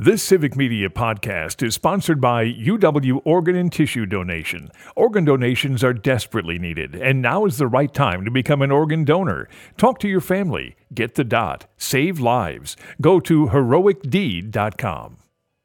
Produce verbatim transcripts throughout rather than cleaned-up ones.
This Civic Media podcast is sponsored by U W Organ and Tissue Donation. Organ donations are desperately needed, and now is the right time to become an organ donor. Talk to your family. Get the dot. Save lives. Go to heroic deed dot com.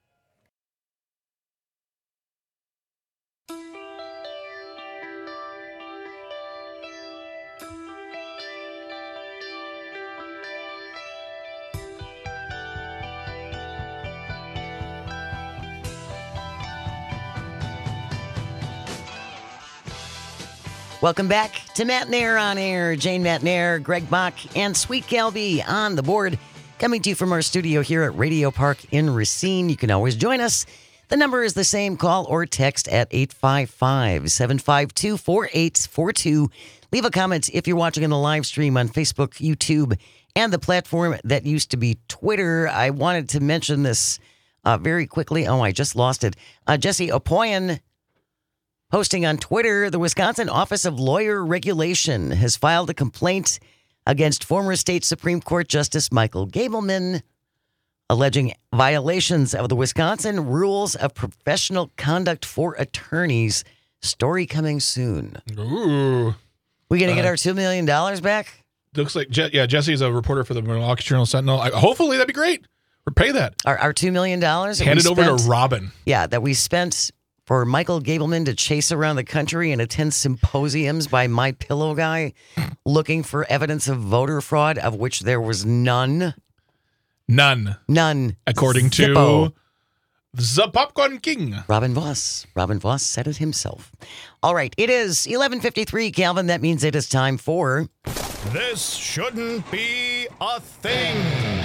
Welcome back to Matt Nair on Air. Jane Matt Nair, Greg Bach, and Sweet Calby on the board. Coming to you from our studio here at Radio Park in Racine. You can always join us. The number is the same. Call or text at eight five five, seven five two, four eight four two. Leave a comment if you're watching in the live stream on Facebook, YouTube, and the platform that used to be Twitter. I wanted to mention this uh, very quickly. Oh, I just lost it. Uh, Jesse Opoyan, posting on Twitter, the Wisconsin Office of Lawyer Regulation has filed a complaint against former state Supreme Court Justice Michael Gableman, alleging violations of the Wisconsin Rules of Professional Conduct for Attorneys. Story coming soon. Ooh. We going to Uh, get our two million dollars back? Looks like, Je- yeah, Jesse is a reporter for the Milwaukee Journal Sentinel. I, hopefully that'd be great. Or pay that. Our, our two million dollars? Hand it over to Robin. Yeah, that we spent for Michael Gableman to chase around the country and attend symposiums by My Pillow Guy looking for evidence of voter fraud, of which there was none. None. None. According Zippo. to the Popcorn King. Robin Voss. Robin Voss said it himself. All right, it is eleven fifty-three, Calvin. That means it is time for... This shouldn't be a thing.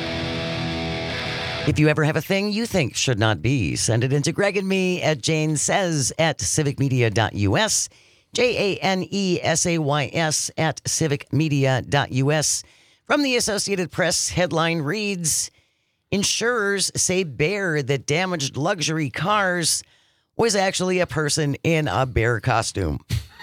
If you ever have a thing you think should not be, send it into Greg and me at Jane Says at civic media dot U S, J A N E S A Y S at civic media dot U S. From the Associated Press, headline reads, insurers say bear that damaged luxury cars was actually a person in a bear costume.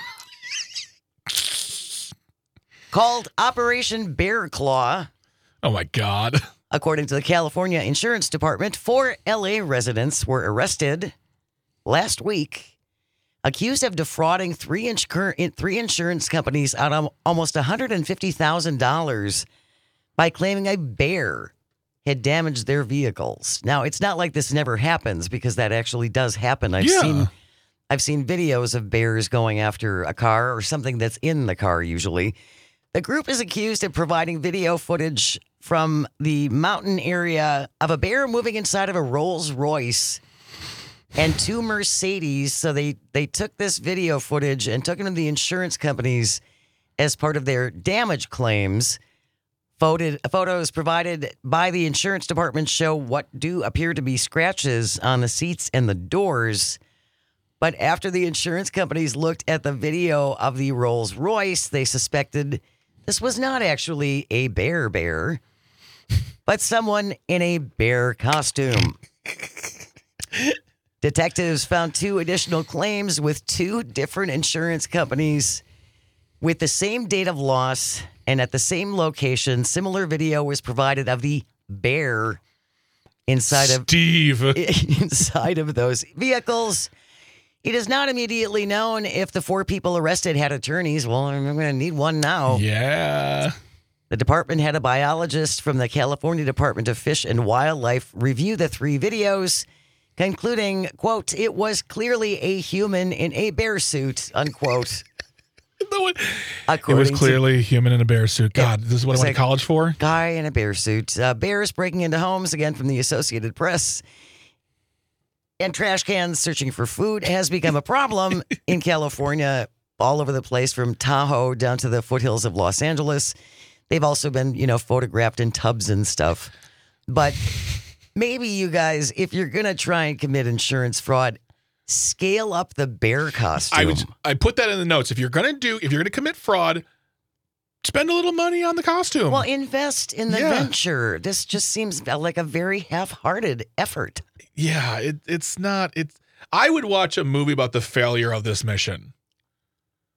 Called Operation Bear Claw. Oh, my God. According to the California Insurance Department, four L A residents were arrested last week, accused of defrauding three, insur- three insurance companies out of almost one hundred fifty thousand dollars by claiming a bear had damaged their vehicles. Now, it's not like this never happens, because that actually does happen. I've Yeah. seen I've seen videos of bears going after a car or something that's in the car usually. The group is accused of providing video footage from the mountain area of a bear moving inside of a Rolls Royce and two Mercedes. So they, they took this video footage and took it to the insurance companies as part of their damage claims. Photo, photos provided by the insurance department show what do appear to be scratches on the seats and the doors. But after the insurance companies looked at the video of the Rolls Royce, they suspected this was not actually a bear bear, but someone in a bear costume. Detectives found two additional claims with two different insurance companies with the same date of loss and at the same location. Similar video was provided of the bear inside of Steve. inside of those vehicles. It is not immediately known if the four people arrested had attorneys. Well, I'm going to need one now. Yeah. The department had a biologist from the California Department of Fish and Wildlife review the three videos, concluding, quote, it was clearly a human in a bear suit, unquote. No, it, it According was to- clearly a human in a bear suit. God, this is what I was went like- to college for? Guy in a bear suit. Uh, bears breaking into homes, again from the Associated Press. And trash cans searching for food has become a problem in California, all over the place, from Tahoe down to the foothills of Los Angeles. They've also been, you know, photographed in tubs and stuff. But maybe you guys, if you're going to try and commit insurance fraud, scale up the bear costume. I would. I put that in the notes. If you're gonna do, if you're gonna commit fraud, spend a little money on the costume. Well, invest in the Yeah. venture. This just seems like a very half-hearted effort. yeah, it, it's not. It's. I would watch a movie about the failure of this mission.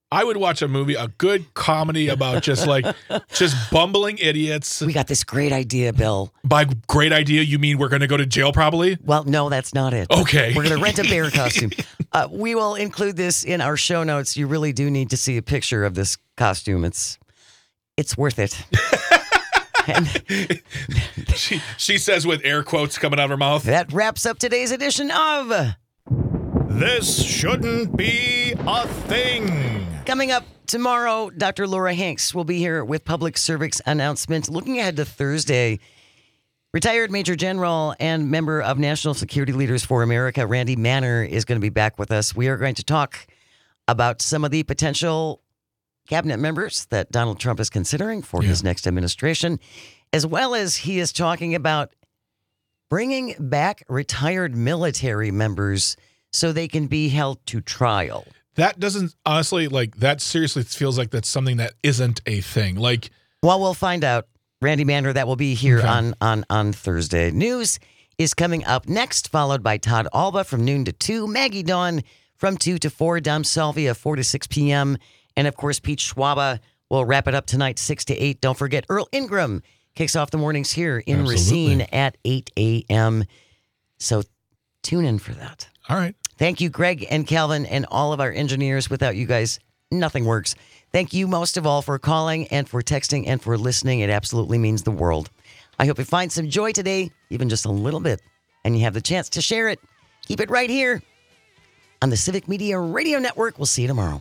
I would watch a movie, a good comedy about just like, just bumbling idiots. We got this great idea, Bill. By great idea, you mean we're going to go to jail probably? Well, no, that's not it. Okay. We're going to rent a bear costume. Uh, we will include this in our show notes. You really do need to see a picture of this costume. It's it's worth it. And she, she says with air quotes coming out of her mouth. That wraps up today's edition of This Shouldn't Be a Thing. Coming up tomorrow, Doctor Laura Hanks will be here with public service announcement. Looking ahead to Thursday, retired Major General and member of National Security Leaders for America, Randy Manner, is going to be back with us. We are going to talk about some of the potential cabinet members that Donald Trump is considering for yeah. his next administration, as well as he is talking about bringing back retired military members so they can be held to trial. That doesn't, honestly, like, that seriously feels like that's something that isn't a thing. Like, well, we'll find out. Randy Manner, that will be here okay. on, on, on Thursday. News is coming up next, followed by Todd Alba from noon to two, Maggie Dawn from two to four, Dom Salvia four to six p.m., and, of course, Pete Schwaba will wrap it up tonight, six to eight. Don't forget, Earl Ingram kicks off the mornings here in Absolutely. Racine at eight a.m., so tune in for that. All right. Thank you, Greg and Calvin, and all of our engineers. Without you guys, nothing works. Thank you most of all for calling and for texting and for listening. It absolutely means the world. I hope you find some joy today, even just a little bit, and you have the chance to share it. Keep it right here on the Civic Media Radio Network. We'll see you tomorrow.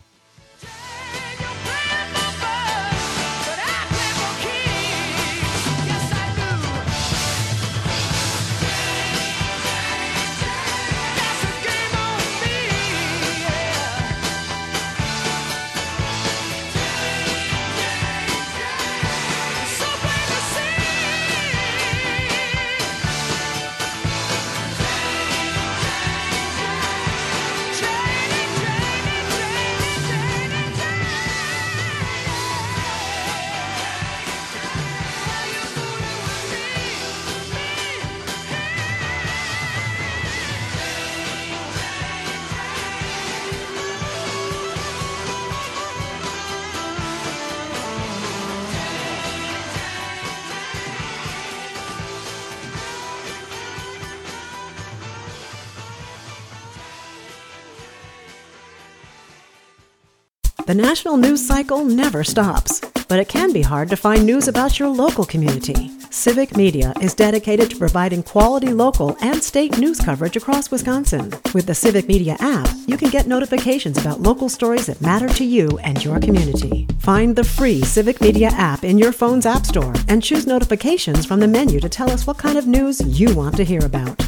The national news cycle never stops, but it can be hard to find news about your local community. Civic Media is dedicated to providing quality local and state news coverage across Wisconsin. With the Civic Media app, you can get notifications about local stories that matter to you and your community. Find the free Civic Media app in your phone's app store and choose notifications from the menu to tell us what kind of news you want to hear about.